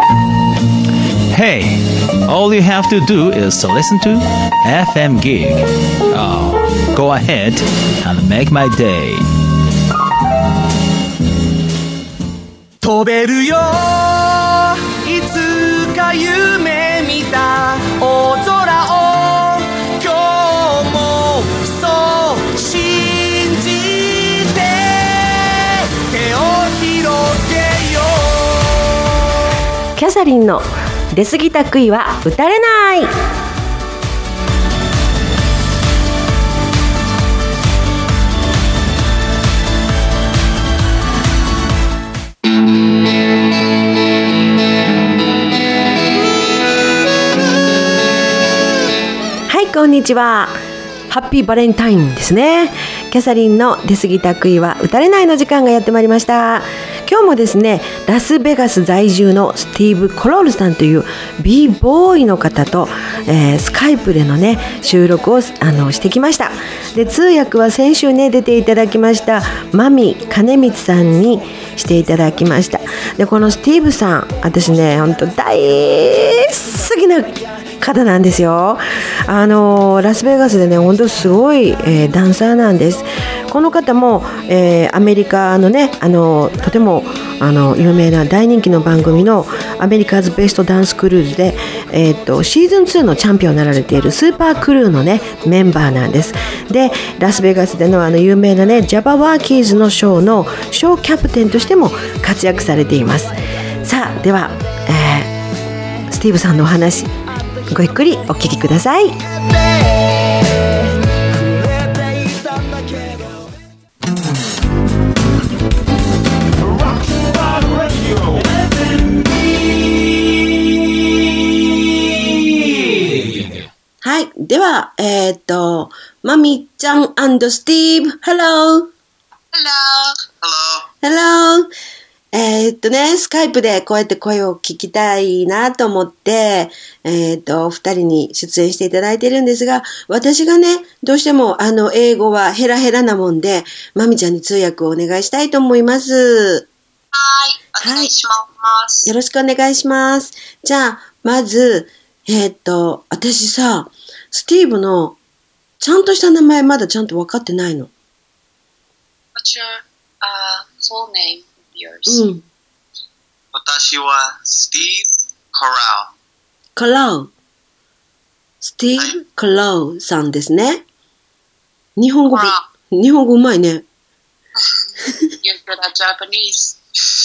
Hey, all you have to do is to listen to FM Gig. Oh, go ahead and make my day. 飛べるよいつか夢見た大空を今日もそう信じて手を広げよう。 キャサリンの出過ぎた杭は打たれない。はい、こんにちは。ハッピーバレンタインですね。キャサリンの出過ぎた杭は打たれないの時間がやってまいりました。今日もですね、ラスベガス在住のスティーブ・コロールさんという b ボーイの方と、スカイプでのね収録をしてきました。で、通訳は先週ね出ていただきましたマミ金光さんにしていただきました。で、このスティーブさん、私ね本当大好きな方なんですよ。ラスベガスでね本当すごい、ダンサーなんです。この方も、アメリカのねとても有名な大人気の番組のアメリカズベストダンスクルーズで、シーズン2のチャンピオンになられているスーパークルーのねメンバーなんです。で、ラスベガスでの有名なねジャバワーキーズのショーのショーキャプテンとしても活躍されています。さあ、では、スティーブさんのお話ごゆっくりお聞きください。はい、ではマミちゃん&スティーブ、Hello Hello。スカイプでこうやって声を聞きたいなと思って、二人に出演していただいてるんですが、私がね、どうしても英語はヘラヘラなもんで、マミちゃんに通訳をお願いしたいと思います。 はい、お願いします。 よろしくお願いします。じゃあ、まず、私さ、スティーブのちゃんとした名前まだちゃんと分かってないの。 What's your full name?Yours. 私はスティーブ・カラウ。スティーブ・カラウさんですね。日本語うまいね。 You're good at Japanese.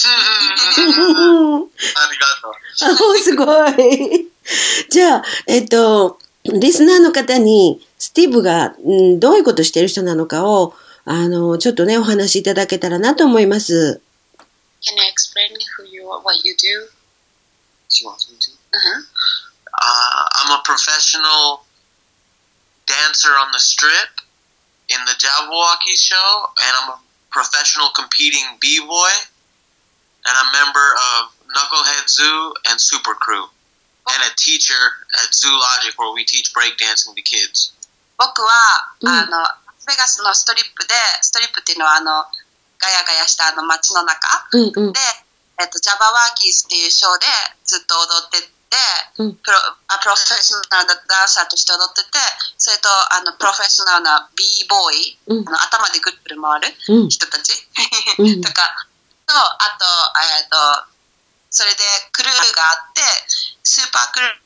ありがとう。 すごい。じゃあ、リスナーの方にスティーブが、どういうことしてる人なのかを、ちょっとね、お話しいただけたらなと思います。 Can you explain who you are, what you do? She wants me to. I'm a professional dancer on the strip in the Jabberwocky show, and I'm a professional competing b-boy, and I'm a member of Knucklehead Zoo and Super Crew, and a teacher at Zoo Logic where we teach breakdancing to kids. 僕は、ラスベガスのストリップっていうのはガヤガヤした街の中、で、ジャバワーキーズっていうショーでずっと踊ってて、プロフェッショナルダンサーとして踊ってて、それとプロフェッショナルな b ボーイ、頭でぐるぐる回る人たち、とかと、あと、それでクルーがあって、スーパークルー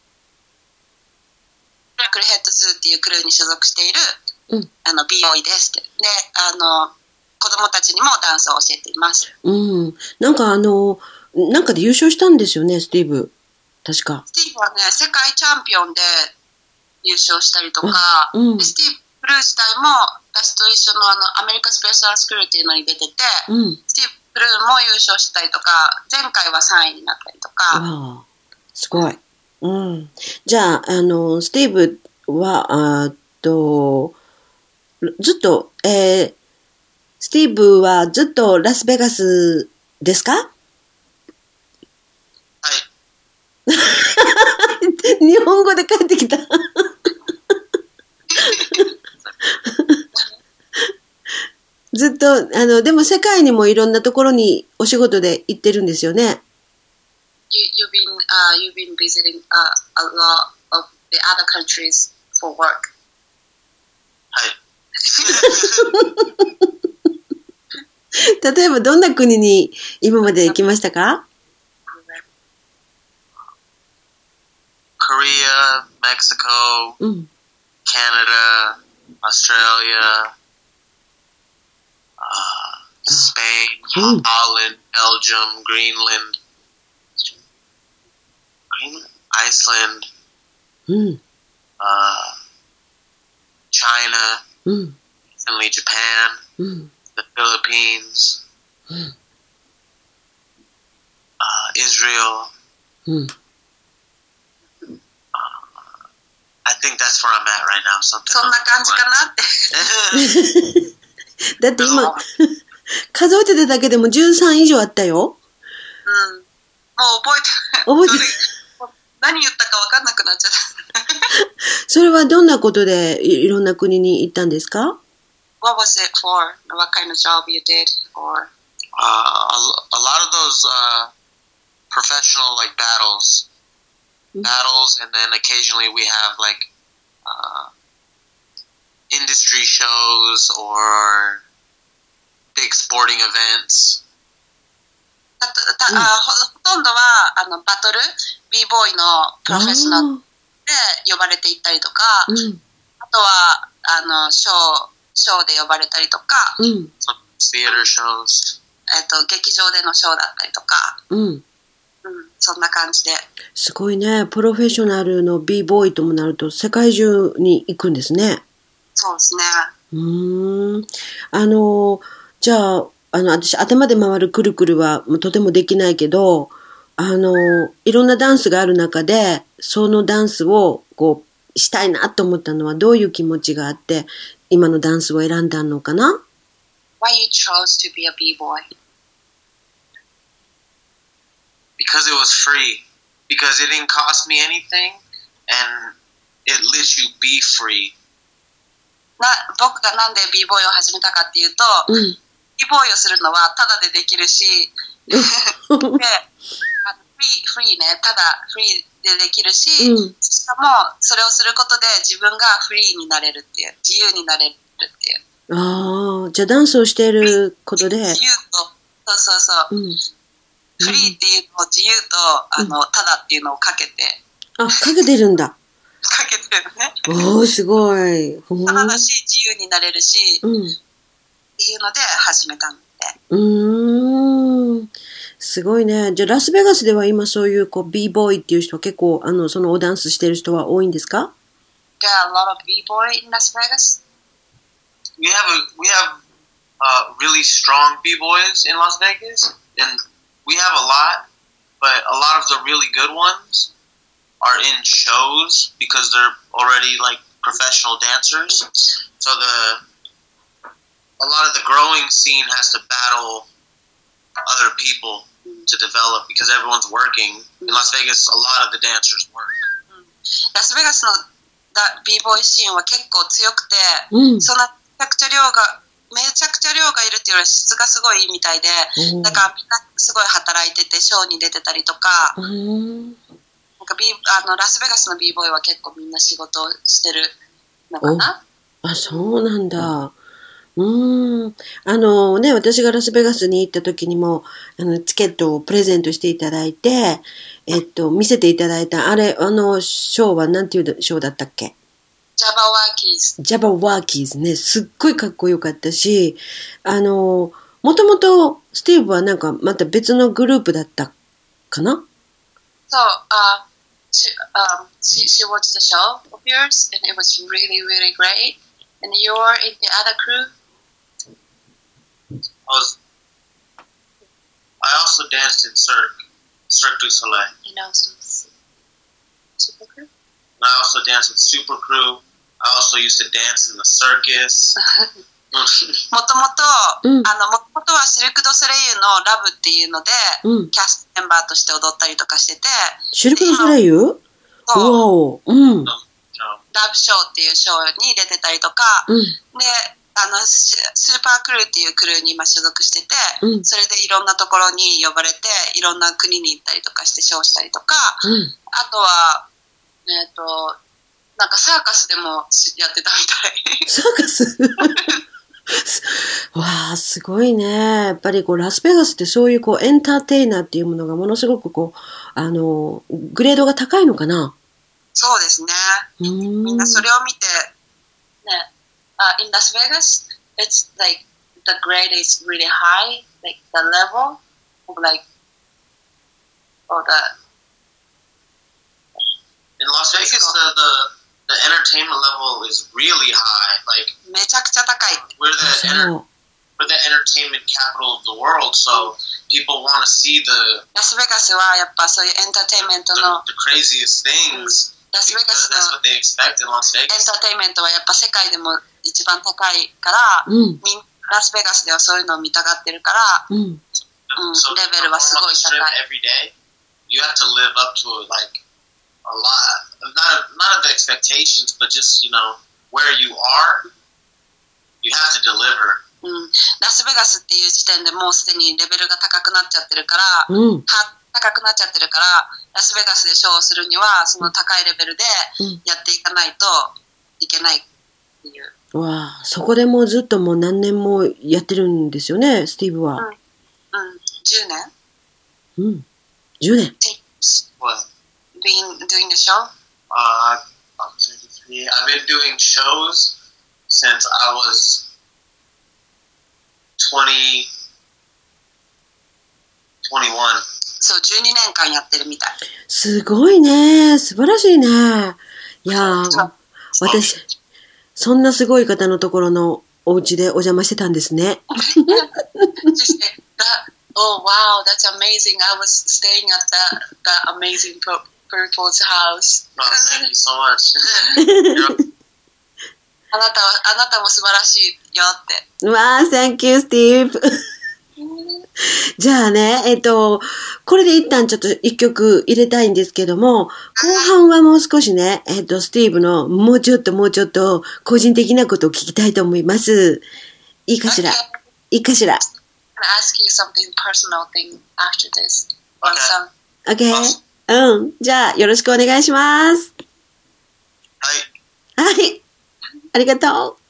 クルヘッドズーっていうクルーに所属している、b ボーイですって。で、子供たちにもダンスを教えています。 なんかなんかで優勝したんですよね、スティーブ。確か。 スティーブはね、世界チャンピオンで優勝したりとか、スティーブ・ブルー自体も私と一緒のアメリカスペシャルスクールっていうのに出てて、スティーブ・ブルーも優勝したりとか、前回は3位になったりとか。 すごい。じゃあ、スティーブは、ずっと、スティーブはずっとラスベガスですか？ はい。 日本語で帰ってきた。ずっとでも世界にもいろんなところにお仕事で行ってるんですよね。 you've been visiting a lot of the other countries for work. はい。 例えばどんな国に今まで行きましたか？ Korea, Mexico, Canada, Australia, Spain, Holland, Belgium, Greenland, Iceland, China, recently Japan, the Philippines, Israel. I think that's where I'm at right now. そんな感じかなって。 だって今、数えてただけでも13以上あったよ。 もう覚えてない。何言ったか分かんなくなっちゃった。 それはどんなことでいろんな国に行ったんですか？ What was it for? What kind of job you did? Or a lot of those professional like battles, and then occasionally we have like industry shows or big sporting events. ほとんどはバトル B-boy のプロフェッショナルで呼ばれていったりとか、あとはショーで呼ばれたりとか、 theater shows. 劇場でのショーだったりとか、そんな感じで。 すごいね。プロフェッショナルの B-boy ともなると世界中に行くんですね。 そうですね。 じゃあ、私頭で回るくるくるはとてもできないけど、いろんなダンスがある中で、そのダンスをこうしたいなと思ったのはどういう気持ちがあって、今のダンスを選んだのかな？ Why you chose to be a B-boy? Because it was free. Because it didn't cost me anything, and it lets you be free. 僕がなんで B-boy を始めたかっていうと、B-boy をするのはタダでできるし、でフリーね、ただフリーでできるし、しかもそれをすることで自分がフリーになれるっていう、自由になれるっていう。 じゃあダンスをしていることで。 自由と、そう。フリーっていうのを自由と、ただっていうのをかけて。 かけてるんだ。 かけてるね。 すごい。 ただだし、自由になれるし、っていうので始めたんで。 すごいね。じゃあラスベガスでは今そういうB-boy っていう人は結構そのダンスしてる人は多いんですか？ There are a lot of B-boy in Las Vegas. We have really strong B-boys in Las Vegas, and we have a lot, but a lot of the really good ones are in shows because they're already like professional dancers. So a lot of the growing scene has to battle other people to develop because everyone's working. In Las Vegas, a lot of the dancers work. ラスベガスのB-boy シーンは結構強くて、そんなめちゃくちゃ量がいるっていうより質がすごいみたいで、だからみんなすごい働いててショーに出てたりとか、ラスベガスの B-boy は結構みんな仕事をしてるのかな。 そうなんだ。私がラスベガスに行った時にもチケットをプレゼントしていただいて、見せていただいたショーはなんていうショーだったっけ？ ジャバワーキーズね、すっごいかっこよかったし、もともとスティーブはなんかまた別のグループだったかな？ そう、she watched the show of yours and it was really, really great. And you're in the other crew? I also danced in Cirque du Soleil. You know, Super Crew? And I also danced with Super Crew. I also used to dance in the circus. もともとはシルク・ドゥ・ソレイユのラブっていうので、キャストメンバーとして踊ったりとかしてて。 シルク・ドゥ・ソレイユ？ そう。ラブショーっていうショーに出てたりとか、で、 スーパークルーっていうクルーに今所属してて、それでいろんなところに呼ばれていろんな国に行ったりとかしてショーしたりとか、あとはなんかサーカスでもやってたみたい。 サーカスわあ、すごいね。やっぱりラスベガスってそういうエンターテイナーっていうものがものすごくグレードが高いのかな。 そうですね。みんなそれを見て、ね、in Las Vegas, it's like the grade is really high, like the level of like, or the. In Las Vegas, the entertainment level is really high. Like めちゃくちゃ高い。 We're the entertainment capital of the world, so people want to see the. ラスベガスはやっぱそういうエンターテインメントの the craziest things. ラスベガスの That's what they expect in Las エン Vegas. ターテインメントはやっぱ世界でも一番高いから、ラスベガスではそういうのを見たがってるから、 So レベルはすごい高い。 every day, you have to live up to like a lot, not of the expectations, but just where you are, you have to deliver. ラスベガスっていう時点でもうすでにレベルが高くなっちゃってるから、高くなっちゃってるから、ラスベガスでショーをするにはその高いレベルでやっていかないといけないっていう。 わあ、そこでもうずっともう何年もやってるんですよね、スティーブは。 10年 10年。 What? Been doing the show? I'm 33. I've been doing shows since I was 20, 21. そう、12年間やってるみたい。 すごいね。素晴らしいね。いやー、私、そんなすごい方のところのお家でお邪魔してたんですね。 Oh wow, that's amazing. I was staying at that amazing people's house. Oh, thank you so much. あなたも素晴らしいよって。 わあ、Thank you, Steve. じゃあね、これで一旦ちょっと一曲入れたいんですけども、後半はもう少しね、スティーブのもうちょっと個人的なことを聞きたいと思います。いいかしら？いいかしら？ Can I ask you something personal thing after this? Okay. じゃあよろしくお願いします。 はい。 はい。ありがとう。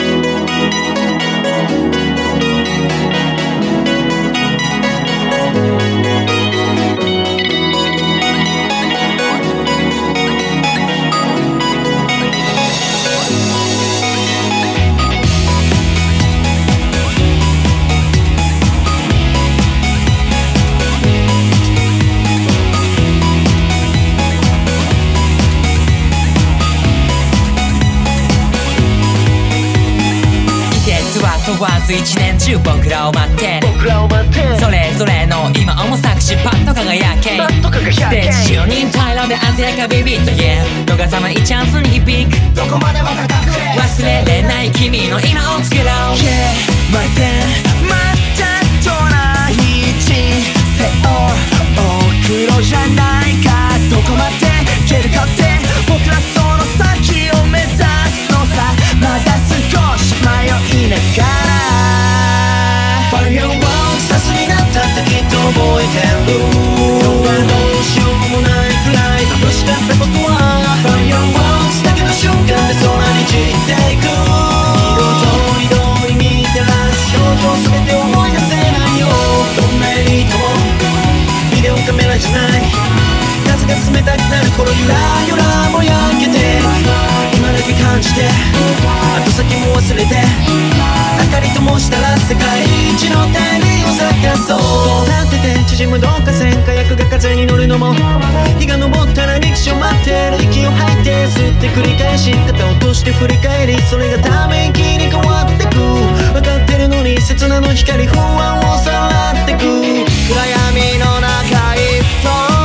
問わず一年中僕らを待ってるそれぞれの今を模索しパッと輝けステージ中に平らで鮮やかビビッと言え逃さないチャンスに響くどこまでも高く忘れれない君の今を作ろう Yeah, my friend またとない人生を送ろうじゃないかどこまでいけるかって僕らその先を目指すのさまだ少し迷いながら Fire Walk さすになったってきっと覚えてる今日はどうしようもないくらい楽しかったことは Fire Walk だけの瞬間で空に散っていく色とりどり見てらす表情全て思い出せないよどんなエリートもビデオカメラじゃない風が冷たくなる頃ゆらゆらも焼けて今だけ感じて後先も忘れて明かりともしたら世界一の天理を探そう立ってて縮む導火線火薬が風に乗るのも日が昇ったら歴史を待ってる息を吐いて吸って繰り返し肩を落として振り返りそれがため息に変わってく分かってるのに刹那の光不安をさらってく暗闇の中一層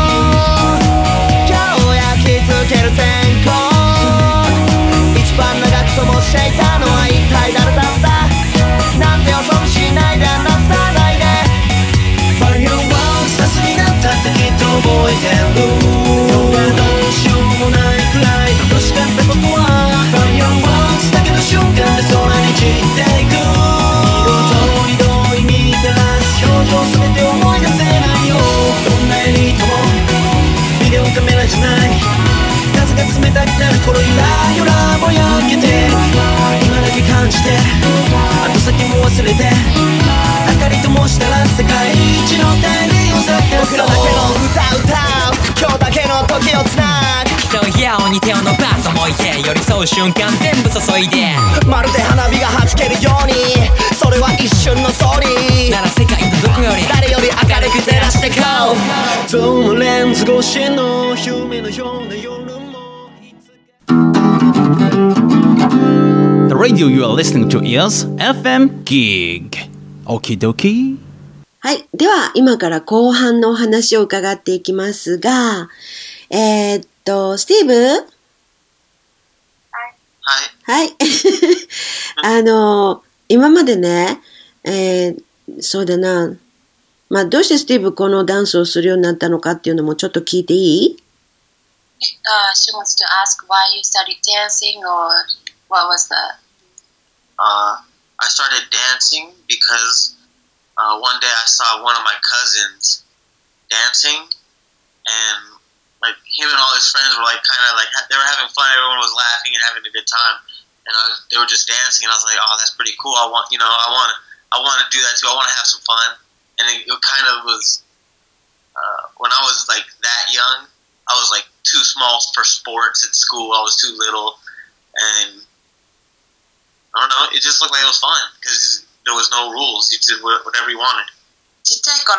今日焼き付ける線香一番長く灯していたのは一体誰だったなんて予想しないでなさないで Fire Walk さすになったってきっと覚えてる今日はどうしようもないくらい楽しかったことは Fire Walk だけの瞬間で空に散ってて後先も忘れて明かりともしたら世界一の大輪を咲かそう僕らだけの歌う今日だけの時をつなぐ競い合おうに手を伸ばす思い出寄り添う瞬間全部注いでまるで花火が弾けるようにそれは一瞬のストーリーなら世界のどこより誰より明るく照らしてこうゾーンのレンズ越しの夢のような夜も The radio you are listening to is FM Gig. Okie dokie. はい。では、今から後半のお話を伺っていきますが、スティーブ？ はい。 はい。今までね、そうだな。まあ、どうしてスティーブこのダンスをするようになったのかっていうのもちょっと聞いていい？ She wants to ask why you started dancing or what was that? I started dancing because one day I saw one of my cousins dancing, and like him and all his friends were like kind of like they were having fun. Everyone was laughing and having a good time, and they were just dancing. And I was like, oh, that's pretty cool. I want to do that too. I want to have some fun. And it kind of was when I was like that young, I was like too small for sports at school. I was too little, and I don't know. It just looked like it was fun because there was no rules. You did whatever you wanted. ちっちゃい頃、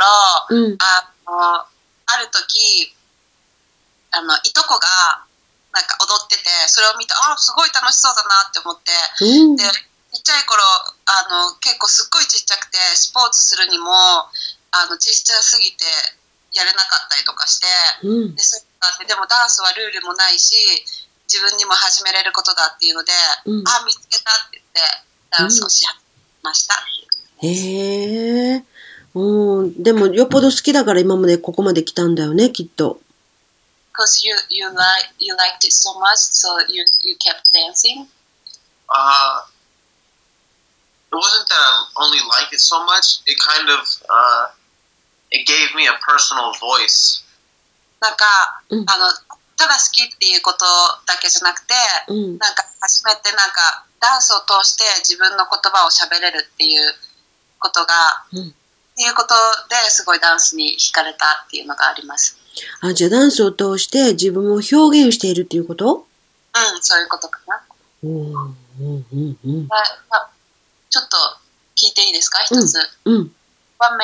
ある時、いとこがなんか踊ってて、それを見て、すごい楽しそうだなって思って、で、ちっちゃい頃、結構すっごいちっちゃくて、スポーツするにも、ちっちゃすぎてやれなかったりとかして、で、それがあって、でもダンスはルールもないし、自分にも始めれることだっていうので、見つけたって言ってダンスをしました。 へえ。でもよっぽど好きだから今までここまで来たんだよね、きっと。 Because you liked it so much, so you kept dancing? It wasn't that I only liked it so much. It kind of it gave me a personal voice. なんか、ただ好きっていうことだけじゃなくて、なんか初めてなんかダンスを通して自分の言葉を喋れるっていうことが、っていうことですごいダンスに惹かれたっていうのがあります。 じゃあダンスを通して自分を表現しているっていうこと？ そういうことかな。ちょっと聞いていいですか？一つ。What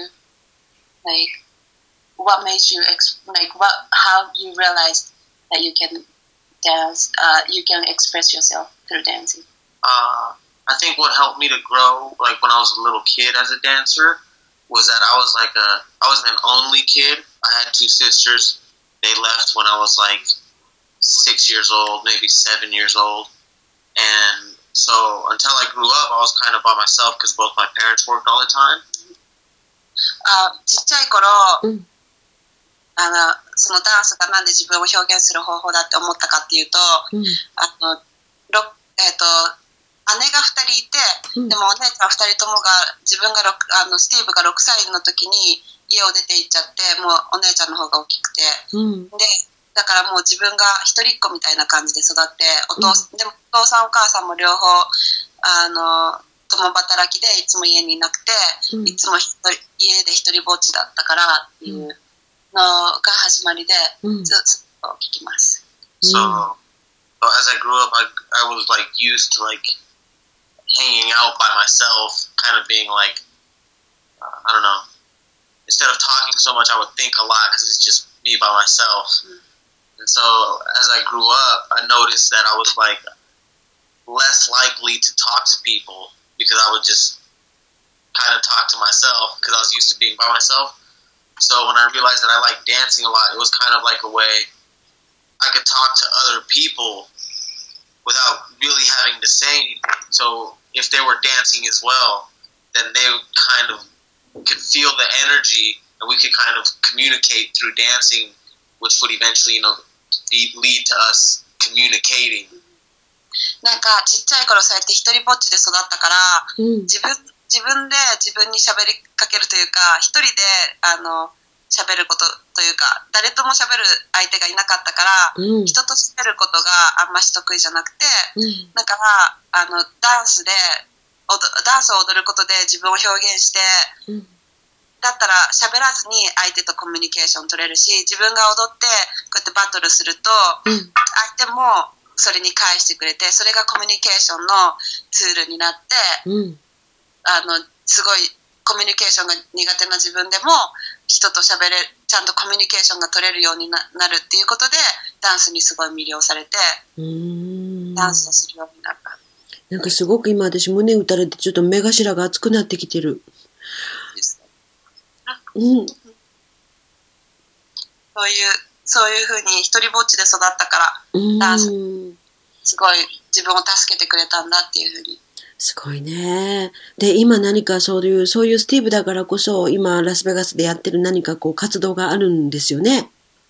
made you how you realized that you can dance, you can express yourself through dancing? I think what helped me to grow, like when I was a little kid as a dancer, was that I was an only kid. I had two sisters. They left when I was like 6 years old, maybe 7 years old. And so until I grew up, I was kind of by myself because both my parents worked all the time. ちっちゃい頃、そのダンスがなんで自分を表現する方法だって思ったかっていうと、姉が2人いて、でもお姉ちゃん2人ともが自分がスティーブが6歳の時に家を出て行っちゃって、もうお姉ちゃんの方が大きくて、でだからもう自分が一人っ子みたいな感じで育って、でもお父さんお母さんも両方共働きでいつも家にいなくて、いつも家で一人ぼっちだったからっていうのが始まりで、ずっと聞きます。 So as I grew up, I was like used to like hanging out by myself, kind of being like, I don't know. Instead of talking so much, I would think a lot because it's just me by myself. And so as I grew up, I noticed that I was like less likely to talk to people because I would just kind of talk to myself because I was used to being by myself. So when I realized that I liked dancing a lot, it was kind of like a way I could talk to other people without really having to say anything. So if they were dancing as well, then they kind of could feel the energy, and we could kind of communicate through dancing, which would eventually, lead to us communicating. なんかちっちゃい頃そうやって一人ぼっちで育ったから、自分で自分に喋りかけるというか、一人で喋ることというか、誰とも喋る相手がいなかったから、人と喋ることがあんまし得意じゃなくて、だからダンスを踊ることで自分を表現して、だったら喋らずに相手とコミュニケーション取れるし、自分が踊ってこうやってバトルすると、相手もそれに返してくれて、それがコミュニケーションのツールになって、すごいコミュニケーションが苦手な自分でも人とちゃんとコミュニケーションが取れるように なるっていうことで、ダンスにすごい魅了されて、ダンスをするようになった。 なんかすごく今私胸打たれてちょっと目頭が熱くなってきてる。 そういう風に一人ぼっちで育ったから、ダンスすごい自分を助けてくれたんだっていう風に。 すごいね。で、今何かそういうスティーブだからこそ今ラスベガスでやってる何かこう活動があるんですよね。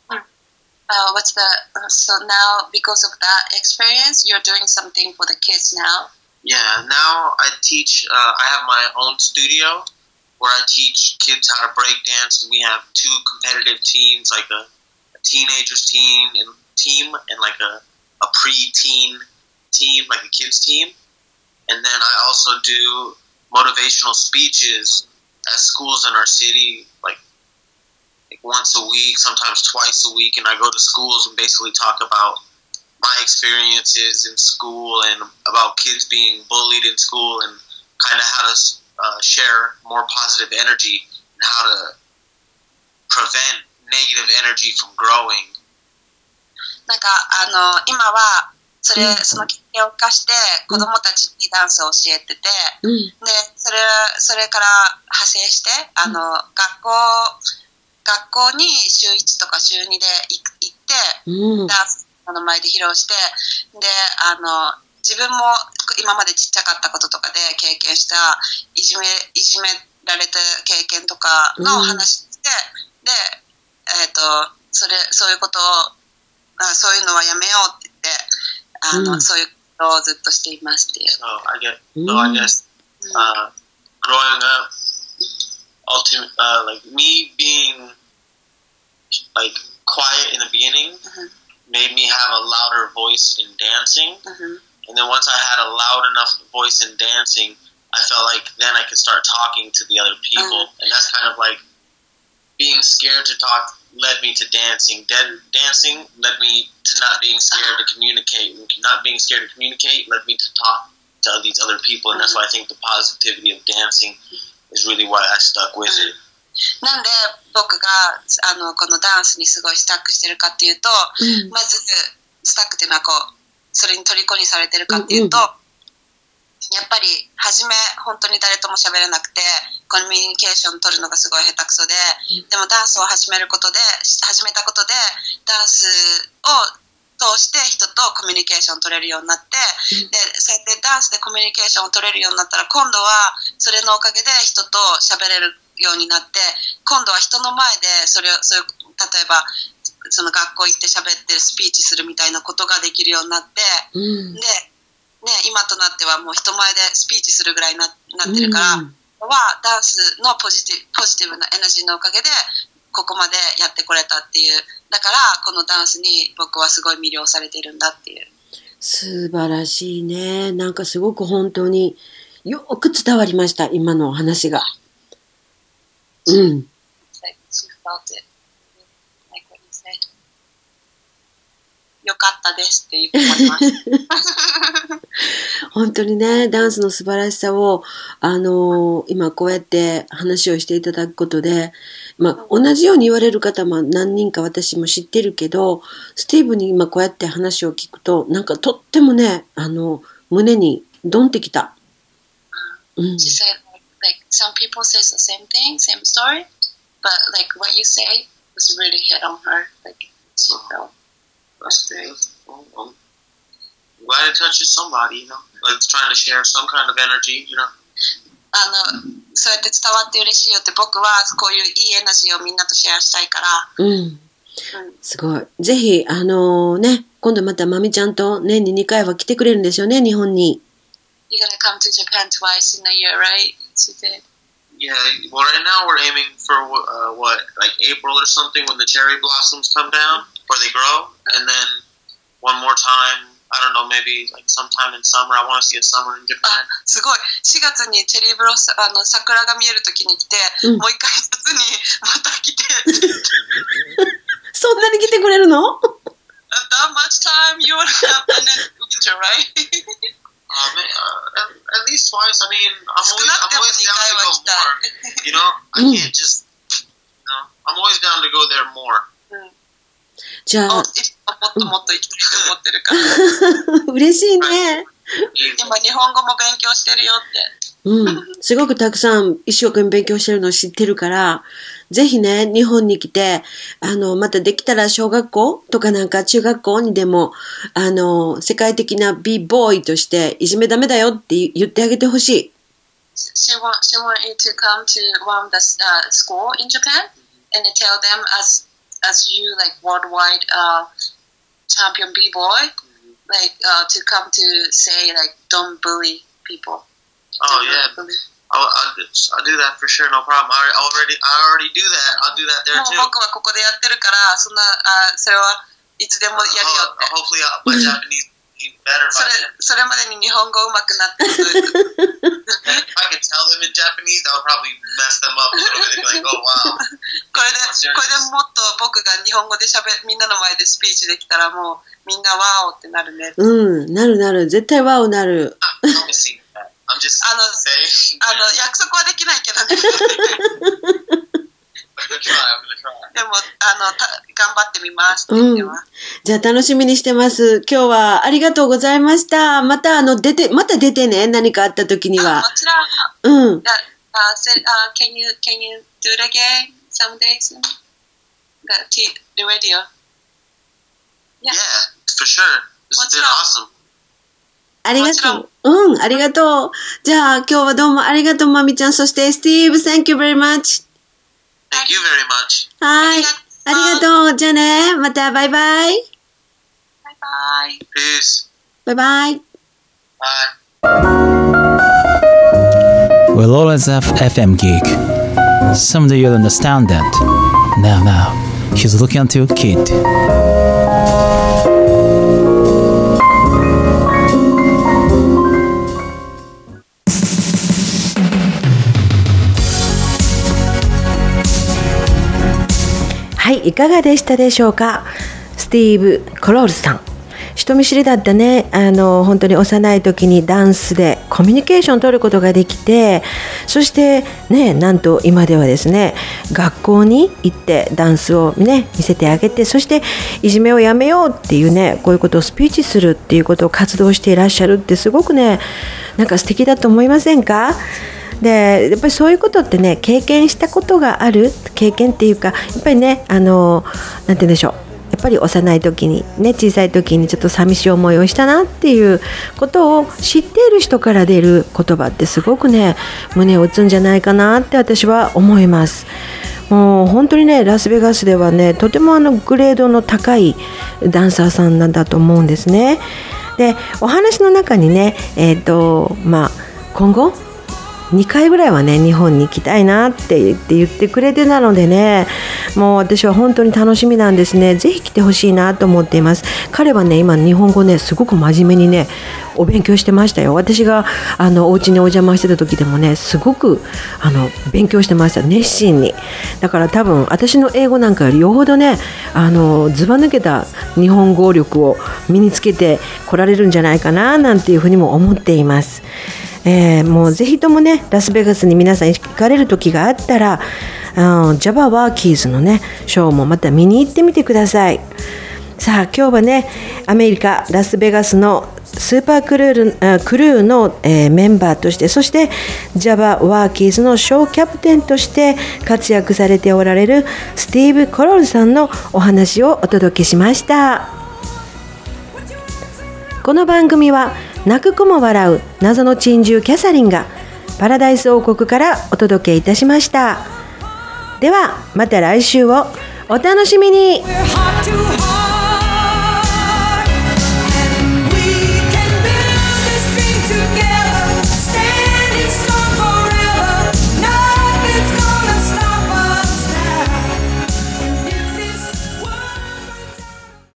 So now because of that experience, you're doing something for the kids now? Yeah, now I teach. I have my own studio where I teach kids how to break dance, and we have 2 competitive teams, like a teenagers team and like a pre-teen team, like a kids team. And then I also do motivational speeches at schools in our city, like once a week, sometimes twice a week, and I go to schools and basically talk about my experiences in school and about kids being bullied in school and kind of how to share more positive energy and how to prevent negative energy from growing. なんか今はその経験を生かして子供たちにダンスを教えてて、でそれから派生して学校に週1とか週2で行って、ダンスの前で披露して、で自分も今までちっちゃかったこととかで経験したいじめられた経験とかの話して、でそういうことをそういうのはやめようって言ってそういうことをずっとしていますっていう。 So I guess growing up, like me being like quiet in the beginning made me have a louder voice in dancing, and then once I had a loud enough voice in dancing, I felt like then I could start talking to the other people, and that's kind of like being scared to talk led me to dancing. Dancing led me to not being scared to communicate, and not being scared to communicate led me to talk to these other people, and that's why I think the positivity of dancing is really why I stuck with it. なんで僕がこのダンスにすごいスタックしてるかっていうと、まずスタックっていうのはそれに虜にされてるかっていうと、やっぱり初め本当に誰とも喋れなくてコミュニケーション取るのがすごい下手くそで、でもダンスを始めたことでダンスを通して人とコミュニケーション取れるようになって、でそうやってダンスでコミュニケーションを取れるようになったら、今度はそれのおかげで人と喋れるようになって、今度は人の前で例えばその学校行って喋ってスピーチするみたいなことができるようになって、で今となってはもう人前でスピーチするぐらいになってるから、ダンスのポジティブなエナジーのおかげでここまでやってこれたっていう。だからこのダンスに僕はすごい魅了されているんだっていう。 素晴らしいね。なんかすごく本当によく伝わりました、今の話が。 よかったですって言ってました本当にね、ダンスの素晴らしさを今こうやって話をしていただくことで、同じように言われる方も何人か私も知ってるけど、スティーブに今こうやって話を聞くと、なんかとってもね、胸にドンってきた。 She said, like some people say the same thing, same story, but like what you say was really hit on her. Like she felt frustrated. I'm glad it touches somebody, you know, like trying to share some kind of energy, you know. そうやって伝わって嬉しいよって、僕はこういういいエナジーをみんなとシェアしたいから。 すごい。ぜひ今度またまみちゃんと年に2回は来てくれるんですよね、日本に。 You're gonna come to Japan twice in a year, right? She said. Yeah, well, right now we're aiming for like April or something when the cherry blossoms come down or they grow, and then one more time. I don't know, maybe like sometime in summer. I want to see a summer in Japan. すごい。4月にチェリーブロッサ桜が見えるときに来て、もう一回夏にまた来て。 そんなに来てくれるの？ That much time you want to have in winter, right? At least twice. I mean, I'm always down to go more. You know, I can't just. I'm always down to go there more. じゃあ、 もっともっと行きたいと思ってるから。 嬉しいね。 今日本語も勉強してるよって。 すごくたくさん一生懸命勉強してるのを知ってるから、ぜひね、日本に来て、またできたら小学校とかなんか中学校にでも、世界的な B-boy としていじめダメだよって言ってあげてほしい。 She want you to come to one of the school in Japan and tell them as you like worldwide champion b-boy, like to come to say like don't bully people. Oh yeah, I'll do that for sure, no problem. I already do that. I'll do that there too. もう僕はここでやってるから、それはいつでもやるよって。 Hopefully my Japanese be better by then. それまでに日本語上手くなってる。 If I could tell them in Japanese, that would probably mess them up a little bit. They'd be like, oh wow. これでもっと僕が日本語でみんなの前でスピーチできたらもうみんなワーオってなるね。 なる。絶対ワーオなる。 I'm just saying. 約束はできないけどね。 I'm gonna try. でも頑張ってみますって言ってます。 じゃあ楽しみにしてます。今日はありがとうございました。また出てね。何かあった時には。 もちろん。 うん。 Can you do it again some days? The radio. Yeah, for sure. This has been awesome. ありがとう。ありがとう。じゃあ今日はどうもありがとう、まみちゃん。そしてスティーブ、Thank you very much. Thank you very much. はい。ありがとう。じゃあね。またバイバイ。 バイバイ。 Peace. バイバイ。 Bye. We'll always have FM Geek. Someday you'll understand that. Now, he's looking at you, kid. はい、いかがでしたでしょうか。スティーブ・コロールさん、人見知りだったね。本当に幼い時にダンスでコミュニケーションを取ることができて、そしてね、なんと今ではですね、学校に行ってダンスをね見せてあげて、そしていじめをやめようっていうね、こういうことをスピーチするっていうことを活動していらっしゃるってすごくね、なんか素敵だと思いませんか。でやっぱりそういうことってね、経験したことがある経験っていうか、やっぱりね、なんて言うんでしょう、やっぱり幼い時にね、小さい時にちょっと寂しい思いをしたなっていうことを知っている人から出る言葉ってすごくね、胸を打つんじゃないかなって私は思います。もう本当にね、ラスベガスではね、とてもグレードの高いダンサーさんなんだと思うんですね。で、お話の中にね、今後2回ぐらいはね、日本に行きたいなって言ってくれてたのでね、もう私は本当に楽しみなんですね。ぜひ来てほしいなと思っています。彼はね、今日本語ね、すごく真面目にね、お勉強してましたよ。私がお家にお邪魔してた時でもね、すごく勉強してました、熱心に。だから多分私の英語なんかよりよほどね、ずば抜けた日本語力を身につけてこられるんじゃないかななんていうふうにも思っています。もうぜひともね、ラスベガスに皆さん行かれる時があったら、ジャバワーキーズのねショーもまた見に行ってみてください。さあ今日はね、アメリカラスベガスのスーパークルーの、メンバーとして、そしてジャバワーキーズのショーキャプテンとして活躍されておられるスティーブ・コロールさんのお話をお届けしました。この番組は泣く子も笑う謎の珍獣キャサリンがパラダイス王国からお届けいたしました。ではまた来週をお楽しみに。